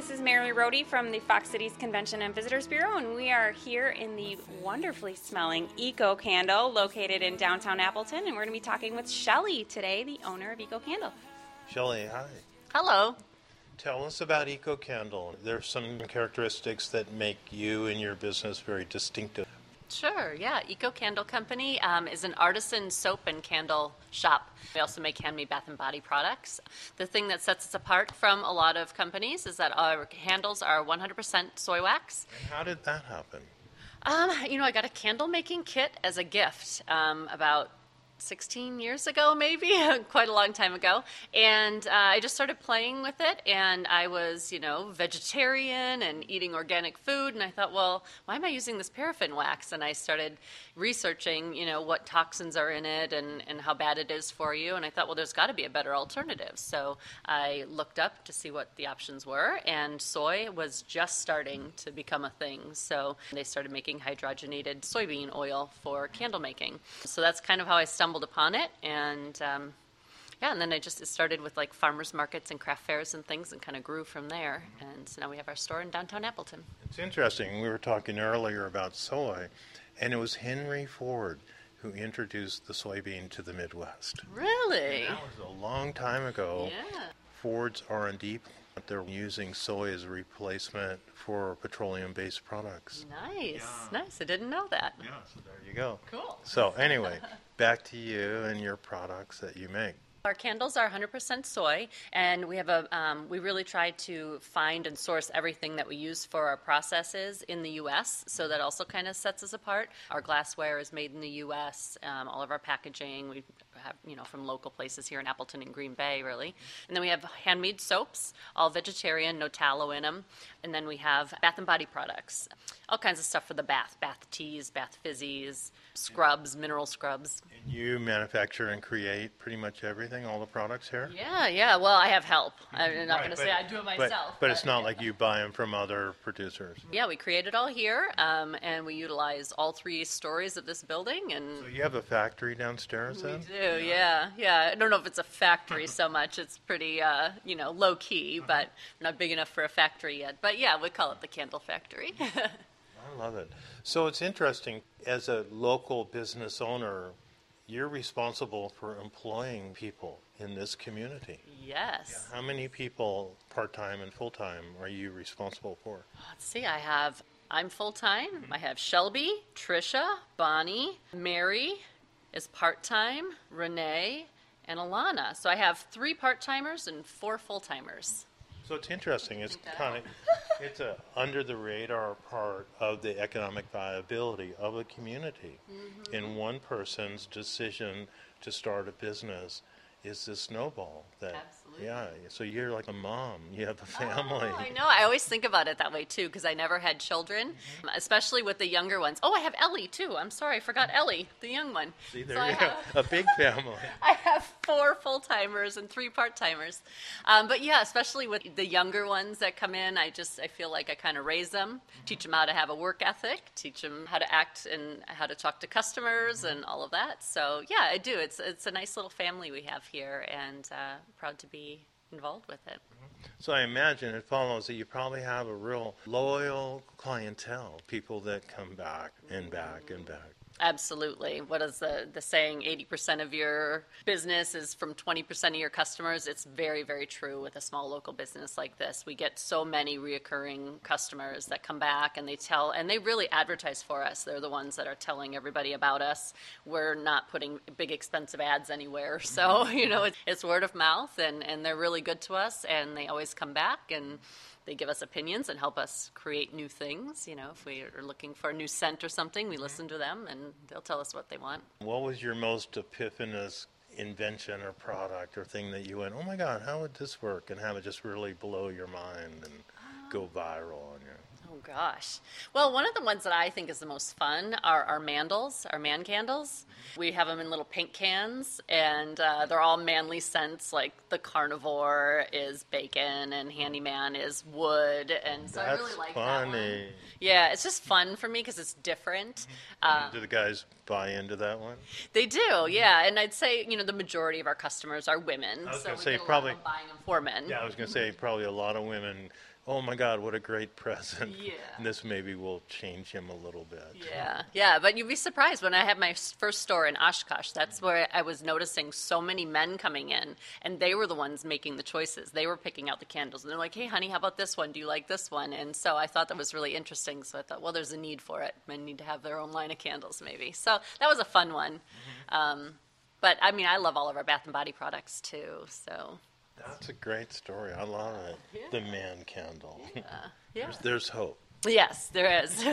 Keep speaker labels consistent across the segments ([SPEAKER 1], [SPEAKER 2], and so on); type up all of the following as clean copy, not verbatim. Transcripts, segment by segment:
[SPEAKER 1] This is Mary Rohde from the Fox Cities Convention and Visitors Bureau, and we are here in the wonderfully smelling Eco Candle located in downtown Appleton, and we're going to be talking with Shelley today, the owner of Eco Candle.
[SPEAKER 2] Shelley, hi.
[SPEAKER 3] Hello.
[SPEAKER 2] Tell us about Eco Candle. There's some characteristics that make you and your business very distinctive.
[SPEAKER 3] Sure, yeah. Eco Candle Company is an artisan soap and candle shop. We also make handmade bath and body products. The thing that sets us apart from a lot of companies is that our candles are 100% soy wax.
[SPEAKER 2] And how did that happen?
[SPEAKER 3] I got a candle making kit as a gift about 16 years ago, maybe, quite a long time ago. And I just started playing with it, and I was, vegetarian and eating organic food, and I thought, well, why am I using this paraffin wax? And I started researching, what toxins are in it and how bad it is for you, and I thought, well, there's got to be a better alternative. So I looked up to see what the options were, and soy was just starting to become a thing. So they started making hydrogenated soybean oil for candle making. So that's kind of how I stumbled upon it, and and then it started with like farmers markets and craft fairs and things, and kind of grew from there. And so now we have our store in downtown Appleton.
[SPEAKER 2] It's interesting. We were talking earlier about soy, and it was Henry Ford who introduced the soybean to the Midwest.
[SPEAKER 3] Really?
[SPEAKER 2] And that was a long time ago.
[SPEAKER 3] Yeah.
[SPEAKER 2] Ford's R&D plant, they're using soy as a replacement for petroleum-based products.
[SPEAKER 3] Nice. Nice. I didn't know that.
[SPEAKER 2] Yeah, so there you go.
[SPEAKER 3] Cool.
[SPEAKER 2] So anyway, back to you and your products that you make.
[SPEAKER 3] Our candles are 100% soy, and we have we really try to find and source everything that we use for our processes in the U.S., so that also kind of sets us apart. Our glassware is made in the U.S., all of our packaging we have, from local places here in Appleton and Green Bay, really. And then we have handmade soaps, all vegetarian, no tallow in them. And then we have bath and body products, all kinds of stuff for the bath teas, bath fizzies, scrubs, mineral scrubs.
[SPEAKER 2] And you manufacture and create pretty much everything, all the products here?
[SPEAKER 3] Yeah. Well, I have help. I'm not going to say I do it myself.
[SPEAKER 2] But it's not like you buy them from other producers.
[SPEAKER 3] Yeah, we create it all here, and we utilize all three stories of this building. And
[SPEAKER 2] so you have a factory downstairs then?
[SPEAKER 3] We do, yeah. I don't know if it's a factory so much. It's pretty, low key, but not big enough for a factory yet. But yeah, we call it the Candle Factory.
[SPEAKER 2] I love it. So it's interesting, as a local business owner, you're responsible for employing people in this community.
[SPEAKER 3] Yes.
[SPEAKER 2] Yeah. How many people, part-time and full-time, are you responsible for?
[SPEAKER 3] Let's see, I'm full-time. I have Shelby, Trisha, Bonnie, Mary is part-time, Renee, and Alana. So I have 3 part-timers and 4 full-timers.
[SPEAKER 2] So it's interesting. It's it's a under the radar part of the economic viability of a community. Mm-hmm. And one person's decision to start a business is the snowball.
[SPEAKER 3] Absolutely.
[SPEAKER 2] Yeah. So you're like a mom. You have a family.
[SPEAKER 3] Oh, I know. I always think about it that way too, because I never had children, especially with the younger ones. Oh, I have Ellie too. I'm sorry, I forgot Ellie, the young one.
[SPEAKER 2] See, there you go. A big family.
[SPEAKER 3] I have 4 full-timers and 3 part-timers. But yeah, especially with the younger ones that come in, I feel like I kind of raise them, teach them how to have a work ethic, teach them how to act and how to talk to customers and all of that. So yeah, I do. It's a nice little family we have here, and proud to be involved with it.
[SPEAKER 2] So I imagine it follows that you probably have a real loyal clientele, people that come back and back and back.
[SPEAKER 3] Absolutely. What is the saying? 80% of your business is from 20% of your customers. It's very, very true with a small local business like this. We get so many reoccurring customers that come back, and they really advertise for us. They're the ones that are telling everybody about us. We're not putting big expensive ads anywhere. So, it's word of mouth, and they're really good to us, and they always come back, and they give us opinions and help us create new things. If we are looking for a new scent or something, we listen to them, and they'll tell us what they want.
[SPEAKER 2] What was your most epiphanous invention or product or thing that you went, oh my God, how would this work? And have it just really blow your mind and go viral on you?
[SPEAKER 3] Oh, gosh. Well, one of the ones that I think is the most fun are our mandals, our man candles. We have them in little pink cans, and they're all manly scents, like the carnivore is bacon and handyman is wood. And so I really like that one. Yeah, it's just fun for me because it's different.
[SPEAKER 2] Do the guys buy into that one?
[SPEAKER 3] They do, yeah. And I'd say, the majority of our customers are women.
[SPEAKER 2] I was
[SPEAKER 3] so
[SPEAKER 2] going
[SPEAKER 3] we
[SPEAKER 2] to say
[SPEAKER 3] get a
[SPEAKER 2] probably
[SPEAKER 3] lot of them buying them for men.
[SPEAKER 2] Yeah, I was going to say probably a lot of women oh my God, what a great present.
[SPEAKER 3] Yeah.
[SPEAKER 2] And this maybe will change him a little bit.
[SPEAKER 3] Yeah, but you'd be surprised when I had my first store in Oshkosh. That's where I was noticing so many men coming in, and they were the ones making the choices. They were picking out the candles, and they're like, hey, honey, how about this one? Do you like this one? And so I thought that was really interesting. So I thought, well, there's a need for it. Men need to have their own line of candles, maybe. So that was a fun one. But, I mean, I love all of our Bath & Body products, too, so...
[SPEAKER 2] That's a great story. I love it.
[SPEAKER 3] Yeah.
[SPEAKER 2] The man candle.
[SPEAKER 3] Yeah.
[SPEAKER 2] There's hope.
[SPEAKER 3] Yes, there is.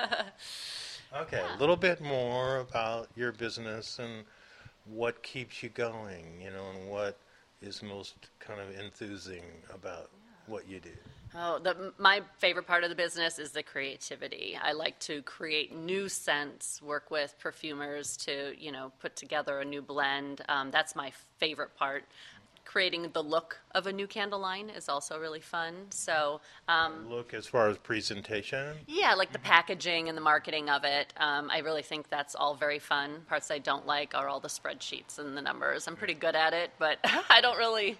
[SPEAKER 2] Okay, a little bit more about your business and what keeps you going, and what is most kind of enthusing about what you do.
[SPEAKER 3] Oh, my favorite part of the business is the creativity. I like to create new scents, work with perfumers to, put together a new blend. That's my favorite part. Creating the look of a new candle line is also really fun. So,
[SPEAKER 2] Look as far as presentation?
[SPEAKER 3] yeah, like the packaging and the marketing of it. I really think that's all very fun. Parts I don't like are all the spreadsheets and the numbers. I'm pretty good at it, but I don't really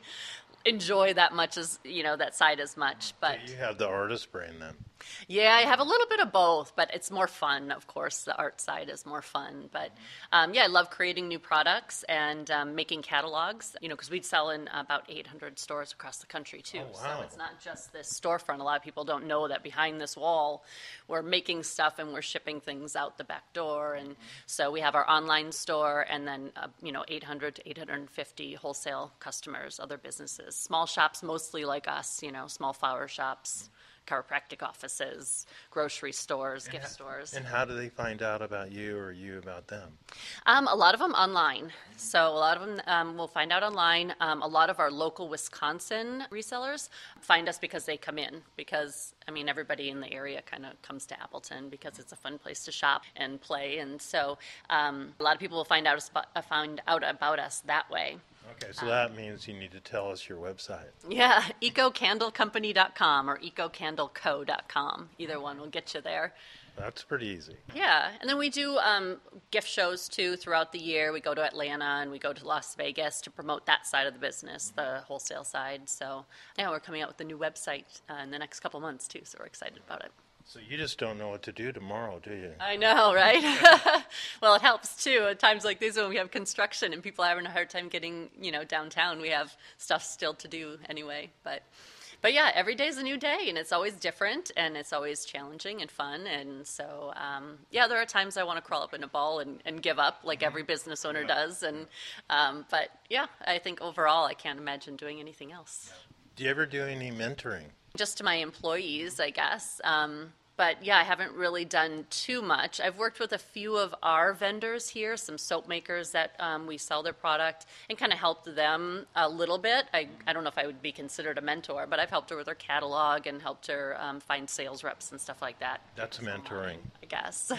[SPEAKER 3] enjoy that much that side as much. But
[SPEAKER 2] So you have the artist brain then.
[SPEAKER 3] yeah, I have a little bit of both, but it's more fun. Of course, the art side is more fun. But I love creating new products and making catalogs. Because we'd sell in about 800 stores across the country too.
[SPEAKER 2] Oh, wow.
[SPEAKER 3] So it's not just this storefront. A lot of people don't know that behind this wall, we're making stuff and we're shipping things out the back door. And so we have our online store, and then 800 to 850 wholesale customers, other businesses, small shops, mostly like us. Small flower shops. Chiropractic offices, grocery stores, gift stores.
[SPEAKER 2] And how do they find out about you or you about them?
[SPEAKER 3] A lot of them online. So a lot of them will find out online. A lot of our local Wisconsin resellers find us because they come in. Because, everybody in the area kind of comes to Appleton because it's a fun place to shop and play. And so a lot of people will find out about us that way.
[SPEAKER 2] Okay, so that means you need to tell us your website.
[SPEAKER 3] Yeah, ecocandlecompany.com or ecocandleco.com. Either one will get you there.
[SPEAKER 2] That's pretty easy.
[SPEAKER 3] Yeah, and then we do gift shows, too, throughout the year. We go to Atlanta and we go to Las Vegas to promote that side of the business, the wholesale side. So, yeah, we're coming out with a new website in the next couple months, too, so we're excited about it.
[SPEAKER 2] So you just don't know what to do tomorrow, do you?
[SPEAKER 3] I know, right? Well, it helps, too. At times like these when we have construction and people are having a hard time getting, downtown, we have stuff still to do anyway. But yeah, every day is a new day, and it's always different, and it's always challenging and fun. And so, there are times I want to crawl up in a ball and give up, like every business owner does. And but yeah, I think overall, I can't imagine doing anything else.
[SPEAKER 2] Do you ever do any mentoring?
[SPEAKER 3] Just to my employees, I guess. But yeah, I haven't really done too much. I've worked with a few of our vendors here, some soap makers that we sell their product, and kind of helped them a little bit. I don't know if I would be considered a mentor, but I've helped her with her catalog and helped her find sales reps and stuff like that.
[SPEAKER 2] That's mentoring.
[SPEAKER 3] I guess.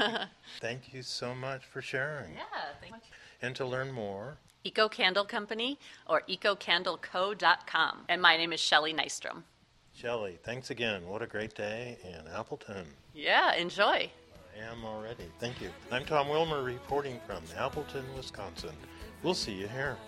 [SPEAKER 2] Thank you so much for sharing.
[SPEAKER 3] Yeah, thank you.
[SPEAKER 2] And to learn more,
[SPEAKER 3] Eco Candle Company or ecocandleco.com. And my name is Shelley Nystrom.
[SPEAKER 2] Shelley, thanks again. What a great day in Appleton.
[SPEAKER 3] Yeah, enjoy.
[SPEAKER 2] I am already. Thank you. I'm Tom Wilmer reporting from Appleton, Wisconsin. We'll see you here.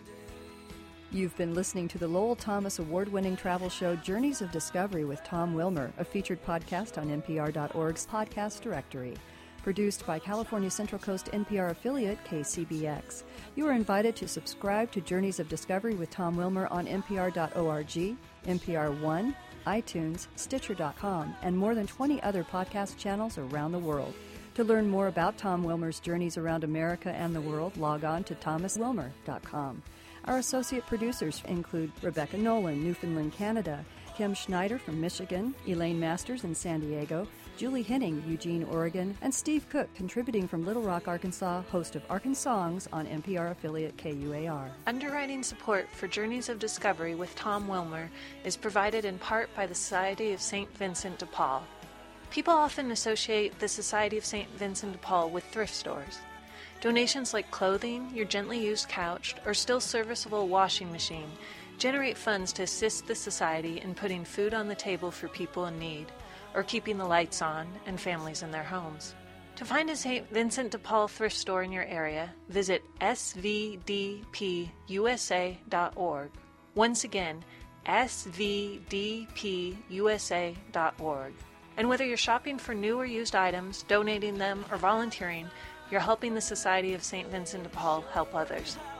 [SPEAKER 4] You've been listening to the Lowell Thomas award-winning travel show Journeys of Discovery with Tom Wilmer, a featured podcast on NPR.org's podcast directory. Produced by California Central Coast NPR affiliate KCBX. You are invited to subscribe to Journeys of Discovery with Tom Wilmer on NPR.org, NPR One, iTunes, Stitcher.com, and more than 20 other podcast channels around the world. To learn more about Tom Wilmer's journeys around America and the world, log on to thomaswilmer.com. Our associate producers include Rebecca Nolan, Newfoundland, Canada, Kim Schneider from Michigan, Elaine Masters in San Diego, Julie Henning, Eugene, Oregon, and Steve Cook, contributing from Little Rock, Arkansas, host of Arkansongs on NPR affiliate KUAR.
[SPEAKER 5] Underwriting support for Journeys of Discovery with Tom Wilmer is provided in part by the Society of St. Vincent de Paul. People often associate the Society of St. Vincent de Paul with thrift stores. Donations like clothing, your gently used couch, or still serviceable washing machine generate funds to assist the Society in putting food on the table for people in need, or keeping the lights on and families in their homes. To find a St. Vincent de Paul thrift store in your area, visit svdpusa.org. Once again, svdpusa.org. And whether you're shopping for new or used items, donating them, or volunteering, you're helping the Society of St. Vincent de Paul help others.